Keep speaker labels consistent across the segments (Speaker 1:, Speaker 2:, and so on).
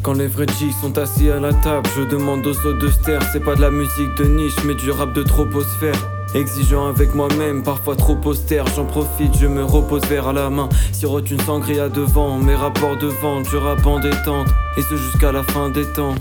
Speaker 1: Quand les vrais G sont assis à la table, je demande aux autres de se taire. C'est pas de la musique de niche, mais du rap de troposphère. Exigeant avec moi-même, parfois trop austère. J'en profite, je me repose verre à la main. Sirote une sangria devant mes rapports de vente. Je rappe en détente, et ce jusqu'à la fin des temps.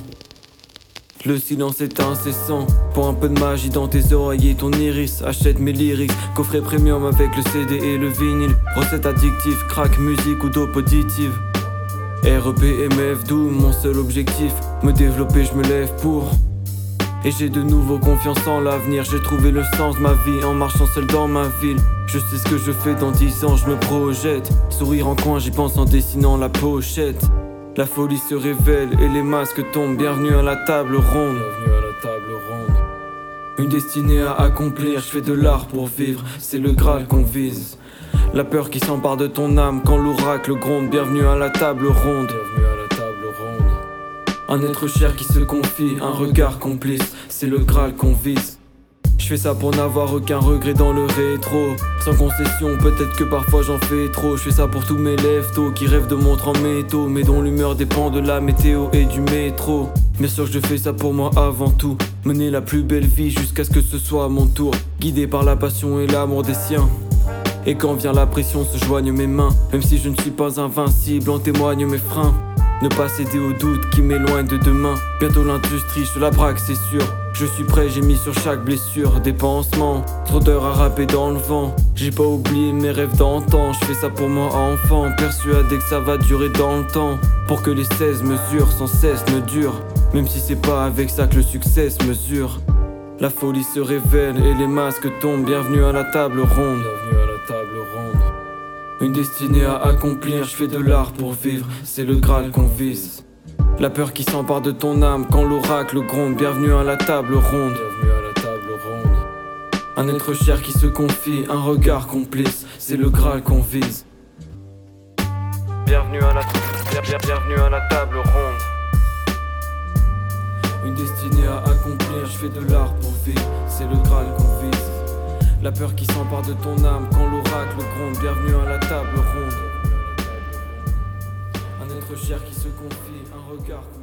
Speaker 1: Le silence est incessant. Pour un peu de magie dans tes oreilles et ton iris, achète mes lyrics. Coffret premium avec le CD et le vinyle. Recette addictive, crack, musique ou dope auditive. REP, MF, Doom, mon seul objectif, me développer, je me lève pour. Et j'ai de nouveau confiance en l'avenir. J'ai trouvé le sens de ma vie en marchant seul dans ma ville. Je sais ce que je fais dans 10 ans, je me projette. Sourire en coin, j'y pense en dessinant la pochette. La folie se révèle et les masques tombent. Bienvenue à la table ronde. Bienvenue à la table ronde. Une destinée à accomplir, je fais de l'art pour vivre. C'est le Graal qu'on vise. La peur qui s'empare de ton âme quand l'oracle gronde. Bienvenue à la table ronde. Bienvenue à la table ronde. Un être cher qui se confie, un regard complice. C'est le Graal qu'on vise. Je fais ça pour n'avoir aucun regret dans le rétro. Sans concession, peut-être que parfois j'en fais trop. Je fais ça pour tous mes lève-tôt qui rêvent de montres en métaux, mais dont l'humeur dépend de la météo et du métro. Bien sûr que je fais ça pour moi avant tout. Mener la plus belle vie jusqu'à ce que ce soit à mon tour. Guidé par la passion et l'amour des siens. Et quand vient la pression se joignent mes mains. Même si je ne suis pas invincible, en témoignent mes freins. Ne pas céder aux doutes qui m'éloignent de demain. Bientôt l'industrie, je la braque c'est sûr. Je suis prêt, j'ai mis sur chaque blessure des pansements. Trop d'heures à rapper dans le vent. J'ai pas oublié mes rêves d'antan. Je fais ça pour moi enfant, persuadé que ça va durer dans le temps. Pour que les 16 mesures sans cesse ne durent. Même si c'est pas avec ça que le succès se mesure. La folie se révèle et les masques tombent. Bienvenue à la table ronde. Bienvenue à la table ronde. Une destinée à accomplir, je fais de l'art pour vivre. C'est le Graal qu'on vise. La peur qui s'empare de ton âme quand l'oracle gronde. Bienvenue à la table ronde. Bienvenue à la table ronde. Un être cher qui se confie, un regard complice. C'est le Graal qu'on vise. Bienvenue à la table ronde. Une destinée à accomplir, je fais de l'art pour vivre. C'est le Graal qu'on vise. La peur qui s'empare de ton âme quand l'oracle gronde. Bienvenue à la table ronde. Un être cher qui se confie, un regard